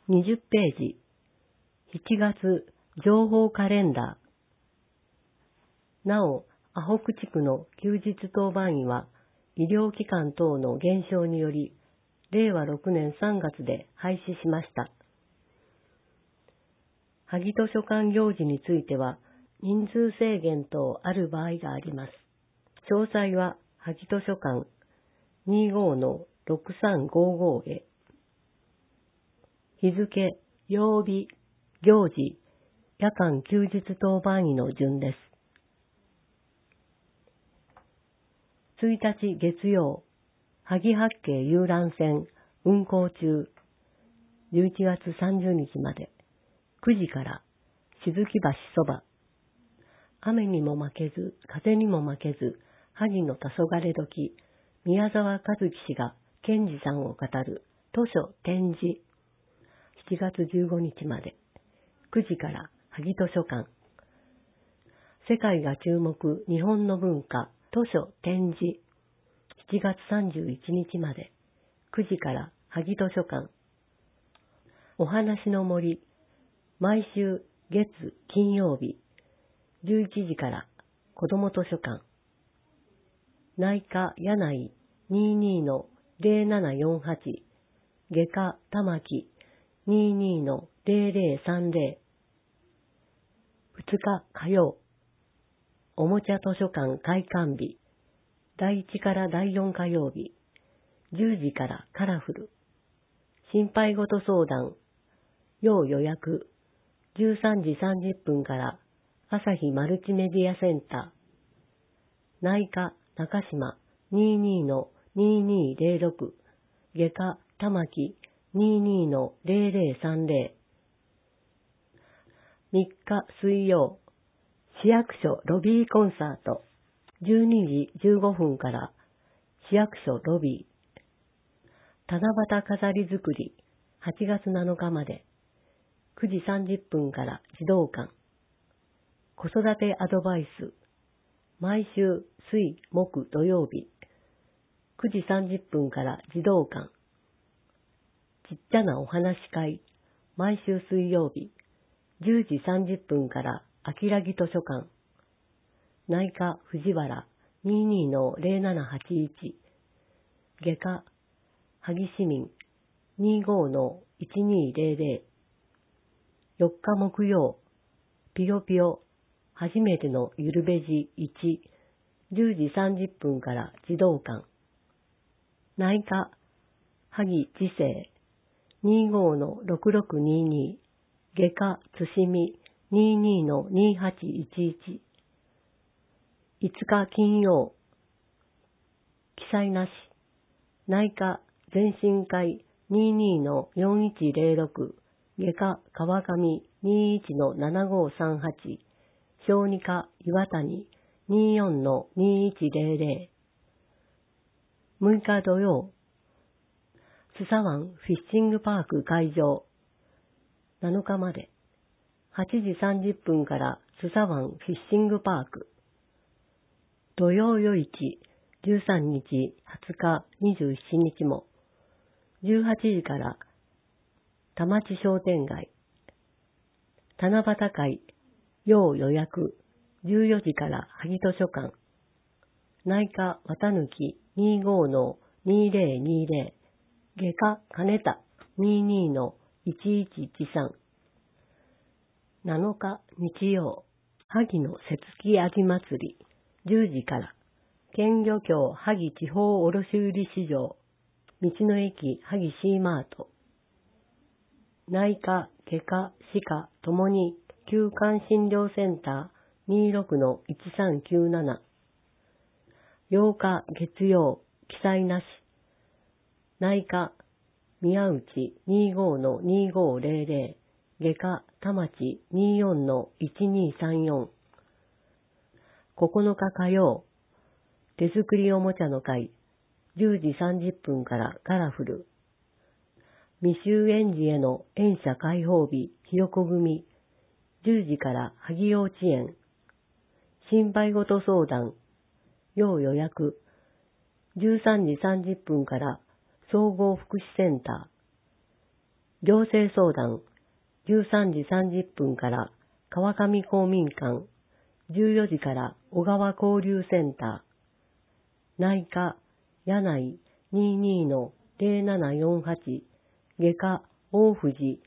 20ページ、7月情報カレンダー。なお、阿北地区の休日当番員は、医療機関等の減少により、令和6年3月で廃止しました。萩図書館行事については、人数制限等ある場合があります。詳細は、萩図書館 25-6355 へ。日付、曜日、行事、夜間休日当番員の順です。1日月曜、萩八景遊覧船運航中、11月30日まで、9時から静木橋そば。雨にも負けず、風にも負けず、萩の黄昏時、宮沢和樹氏が賢治さんを語る図書展示。7月15日まで、9時から萩図書館。世界が注目日本の文化図書展示。7月31日まで、9時から萩図書館。お話の森、毎週月金曜日、11時から子ども図書館。内科柳井 22-0748、外科玉木 22-0030。2日火曜、おもちゃ図書館開館日。第1から第4火曜日、10時からカラフル。心配事相談、要予約、13時30分から朝日マルチメディアセンター。内科中島 22-2206、外科玉木 22-0030。3日水曜、市役所ロビーコンサート。12時15分から市役所ロビー。七夕飾り作り8月7日まで9時30分から児童館。子育てアドバイス毎週水木土曜日9時30分から児童館。ちっちゃなお話会毎週水曜日10時30分から秋良木図書館。内科藤原 22-0781、外科萩市民 25-1200。4日木曜、ぴよぴよ初めてのゆるべじ1、10時30分から児童館。内科萩知世 25-6622、外科つしみ 22-2811。5日金曜、記載なし、内科全身会 22-4106、外科川上 21-7538、小児科岩谷 24-2100。6日土曜、須佐湾フィッシングパーク会場。7日まで、8時30分から須佐湾フィッシングパーク。土曜夜市、13日、20日、27日も、18時から田町商店街。七夕会、要予約、14時から萩図書館。内科綿抜き 25-2020、外科金田 22-1113。7日日曜、萩の節木焼き祭り。10時から、県漁協萩地方卸売市場、道の駅萩シーマート。内科、外科、歯科ともに休館診療センター 26-1397。8日月曜、記載なし。内科、宮内 25-2500、外科、田町 24-1234。9日火曜、手作りおもちゃの会、10時30分からカラフル。未就園児への園舎開放日、ひよこ組、10時から萩幼稚園。心配事相談、要予約、13時30分から総合福祉センタ行政相談13時30分から川上公民館、14時から小川交流センター、内科柳井 22-0748、外科大藤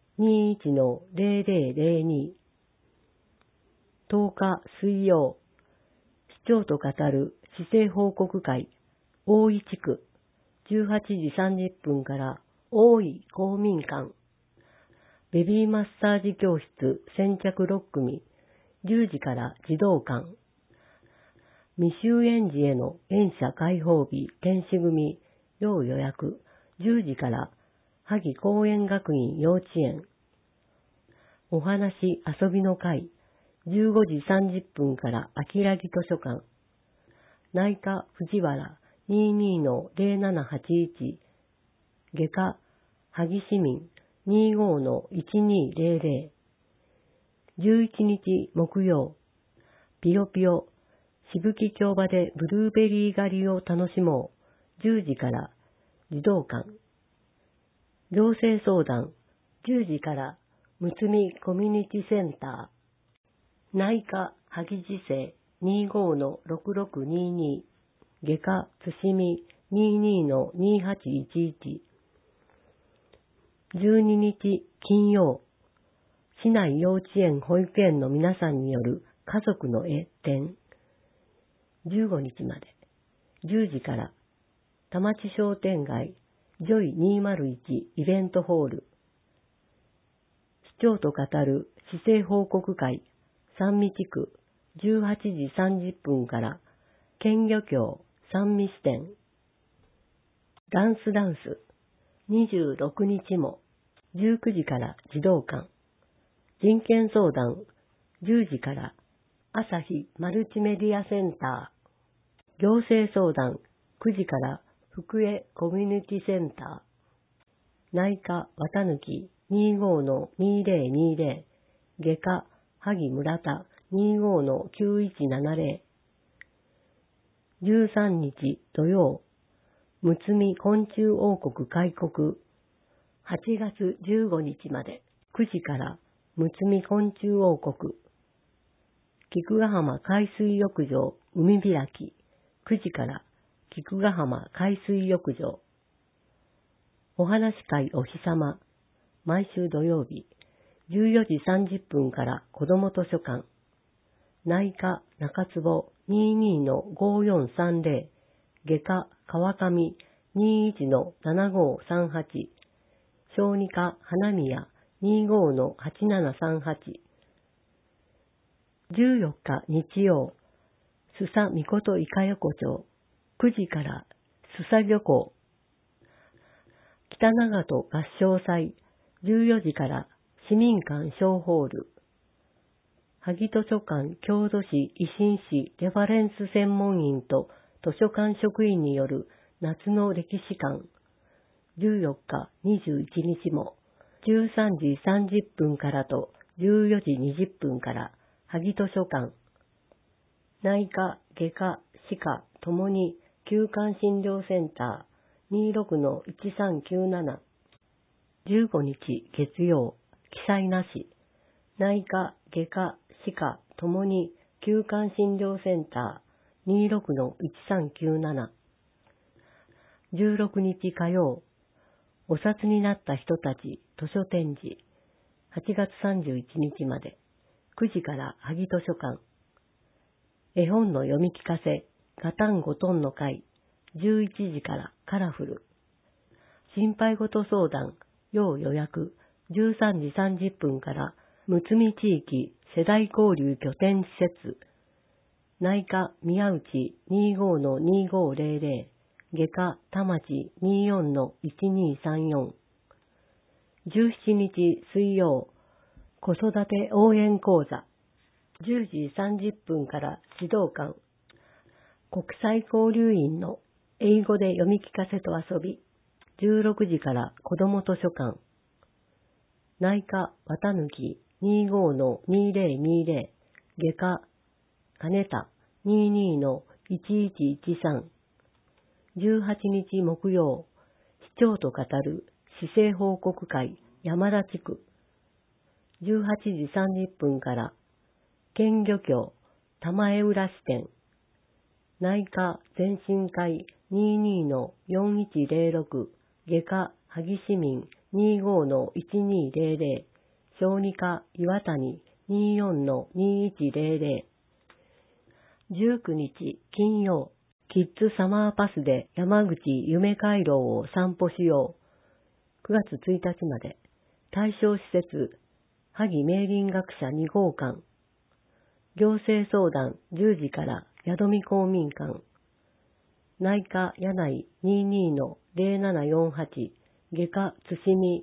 21-0002、10日水曜、市長と語る市政報告会、大井地区、18時30分から大井公民館、ベビーマッサージ教室先着6組、10時から児童館、未就園児への園舎開放日研修組、要予約、10時から萩公園学院幼稚園、お話遊びの会、15時30分から秋らぎ図書館、内科藤原 22-0781、外科萩市民 25-1200、11日木曜、ピヨピヨ、しぶき京場でブルーベリー狩りを楽しもう、10時から児童館、行政相談、10時からむつみコミュニティセンター、内科萩市政 25-6622、外科津市 22-2811、12日金曜、市内幼稚園保育園の皆さんによる家族の絵展、15日まで、10時から田町商店街ジョイ201イベントホール、市長と語る市政報告会三味地区18時30分から県漁協三味支店、ダンス26日も19時から児童館、人権相談10時から朝日マルチメディアセンター、行政相談9時から福江コミュニティセンター、内科綿貫 25-2020、外科萩村田 25-9170、13日土曜、むつみ昆虫王国開国、8月15日まで9時からむつみ昆虫王国、菊ヶ浜海水浴場海開き、9時から菊ヶ浜海水浴場、お話会お日様、毎週土曜日、14時30分から子ども図書館、内科中坪 22-5430、外科川上 21-7538、小児科花宮 25-8738、14日日曜、須佐美琴伊香横丁、9時から須佐漁港、北長門合唱祭、14時から市民館小ホール、萩図書館郷土史維新史レファレンス専門員と図書館職員による夏の歴史館、14日21日も13時30分からと14時20分から萩図書館、内科、外科、歯科ともに休館診療センター 26-1397、15日月曜、記載なし、内科、外科、歯科ともに休館診療センター 26-1397、16日火曜、お札になった人たち図書展示、8月31日まで、9時から萩図書館、絵本の読み聞かせ、ガタンゴトンの会、11時からカラフル、心配事相談、要予約、13時30分からむつみ地域世代交流拠点施設、内科宮内 25-2500、外科田町 24-1234、17日水曜、子育て応援講座、10時30分から児童館、国際交流員の英語で読み聞かせと遊び、16時から子ども図書館、内科綿貫 25-2020、外科金田 22-1113、18日木曜、市長と語る市政報告会山田地区。18時30分から県漁協玉江浦支店。内科前進会 22-4106 外科萩市民 25-1200 小児科岩谷 24-2100。19日金曜、キッズサマーパスで山口夢回廊を散歩しよう。9月1日まで。対象施設、萩明林学者2号館。行政相談10時から宿見公民館。内科柳井 22-0748 外科津見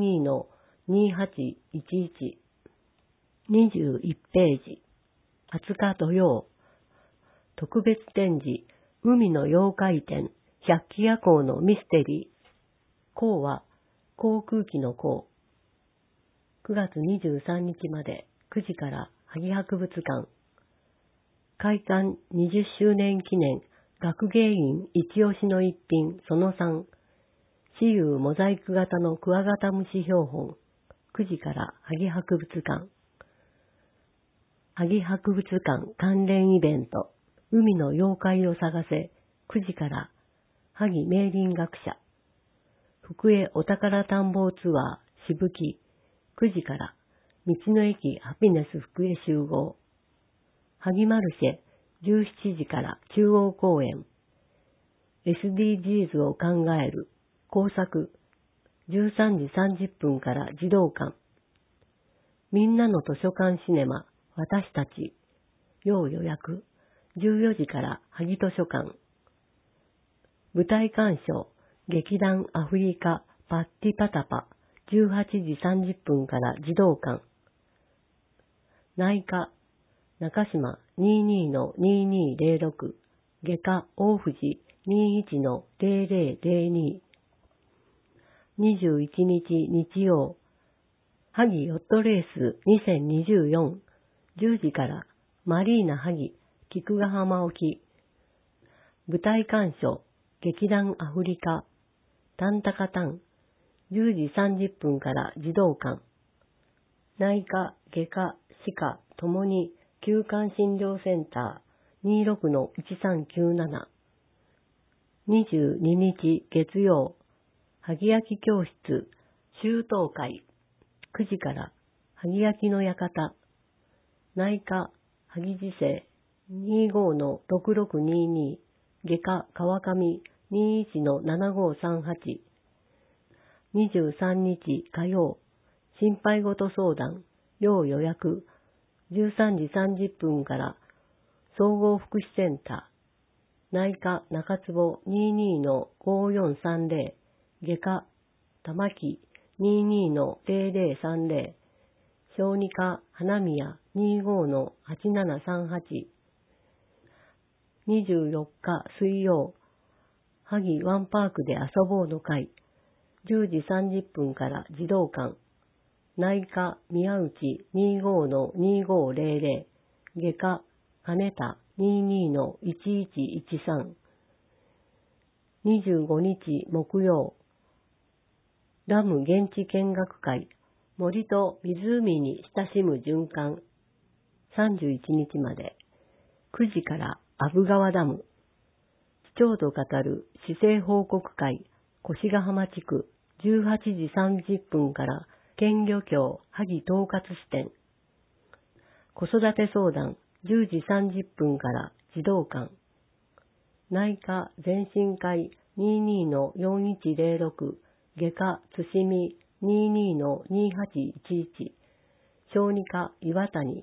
22-2811。21ページ。20日土曜。特別展示、海の妖怪展、百鬼夜行のミステリー。航は、航空機の航。9月23日まで9時から萩博物館。開館20周年記念、学芸員一押しの一品その3。雌雄モザイク型のクワガタムシ標本。9時から萩博物館。萩博物館関連イベント。海の妖怪を探せ、9時から、萩明林学者。福江お宝探訪ツアー、しぶき、9時から、道の駅ハピネス福江集合。萩マルシェ、17時から中央公園。SDGs を考える、工作、13時30分から児童館。みんなの図書館シネマ、私たち、要予約。14時から萩図書館。舞台鑑賞、劇団アフリカパッティパタパ、18時30分から児童館。内科、中島 22-2206、外科大藤 21-0002。21日日曜、萩ヨットレース2024、10時からマリーナ萩、菊ヶ浜沖。舞台鑑賞、劇団アフリカ、タンタカタン、10時30分から児童館。内科、外科、歯科ともに休館診療センター 26-1397。22日月曜、萩焼き教室、修道会。9時から萩焼きの館。内科、萩自生。25-6622、外科川上 21-7538。23日火曜、心配事相談、要予約、13時30分から総合福祉センター、内科中坪 22-5430、外科玉木 22-0030、小児科花宮 25-8738。24日水曜、萩ワンパークで遊ぼうの会、10時30分から児童館。内科宮内 25-2500、外科金田 22-1113。25日木曜、ダム現地見学会、森と湖に親しむ循環。31日まで、9時から阿武川ダム。市長と語る市政報告会、越ヶ浜地区、18時30分から県漁協萩統括支店。子育て相談、10時30分から児童館。内科前進会 22-4106、外科津見 22-2811、小児科岩谷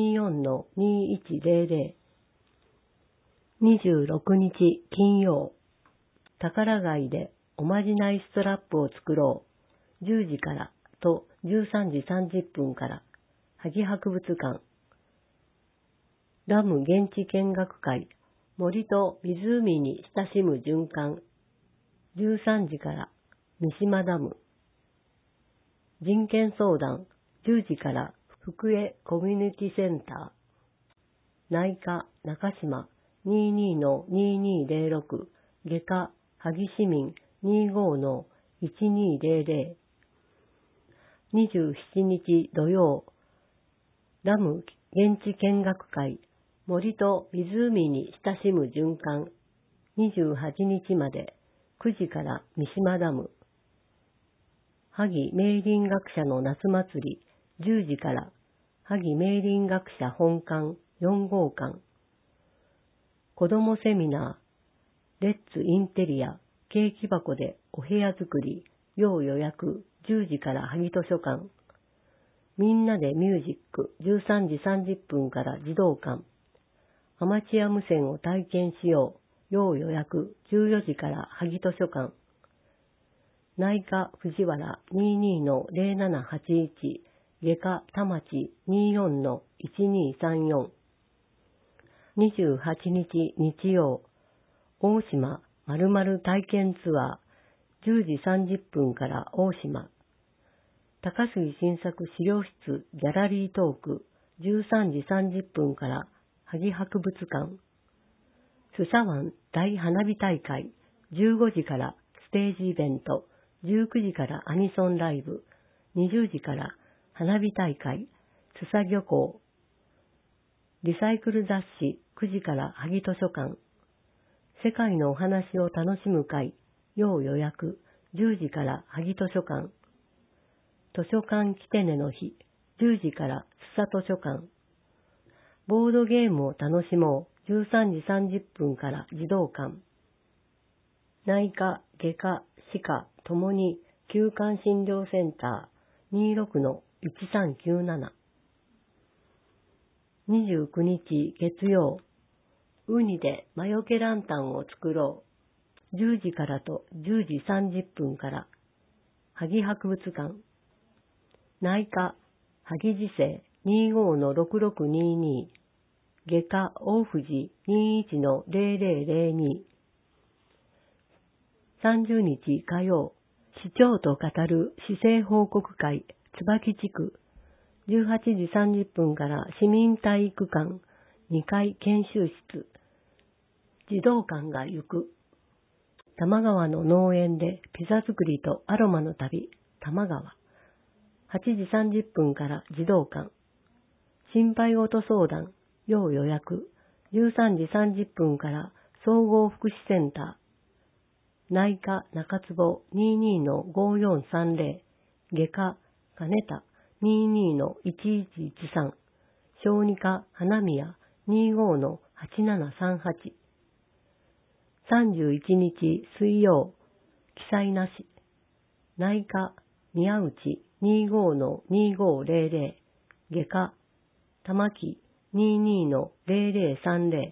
24-2100。26日金曜、宝貝でおまじないストラップを作ろう。10時からと13時30分から萩博物館。ダム現地見学会、森と湖に親しむ循環。13時から三島ダム。人権相談、10時から福江コミュニティセンター。内科中島 22-2206、外科萩市民 25-1200。 1200。27日土曜、ダム現地見学会、森と湖に親しむ循環、28日まで、9時から三島ダム。萩明林学者の夏祭り、10時から、萩明林学者本館4号館。子どもセミナー、レッツインテリア、ケーキ箱でお部屋作り、要予約、10時から萩図書館。みんなでミュージック、13時30分から児童館。アマチュア無線を体験しよう、要予約、14時から萩図書館。内科藤原 22-0781、外科田町 24-1234。28日日曜、大島〇〇体験ツアー、10時30分から大島。高杉新作資料室ギャラリートーク、13時30分から萩博物館。スサ湾大花火大会、15時からステージイベント、19時からアニソンライブ、20時から花火大会、スサ漁港。リサイクル雑誌、9時から萩図書館。世界のお話を楽しむ会、要予約、10時から萩図書館。図書館来てねの日、10時からスサ図書館。ボードゲームを楽しもう、13時30分から児童館。内科、外科、歯科ともに休館診療センター 26-1397。29日月曜、ウニで魔除けランタンを作ろう。10時からと10時30分から。萩博物館。内科、萩治世 25-6622。外科、大藤 21-0002。30日火曜、市長と語る市政報告会、椿地区。18時30分から市民体育館2階研修室。児童館が行く。多摩川の農園でピザ作りとアロマの旅、多摩川。8時30分から児童館。心配事相談、要予約。13時30分から総合福祉センター。内科中坪 22-5430。外科金田 22-1113。小児科花宮 25-8738。31日水曜、記載なし。内科宮内 25-2500。外科玉木 22-0030。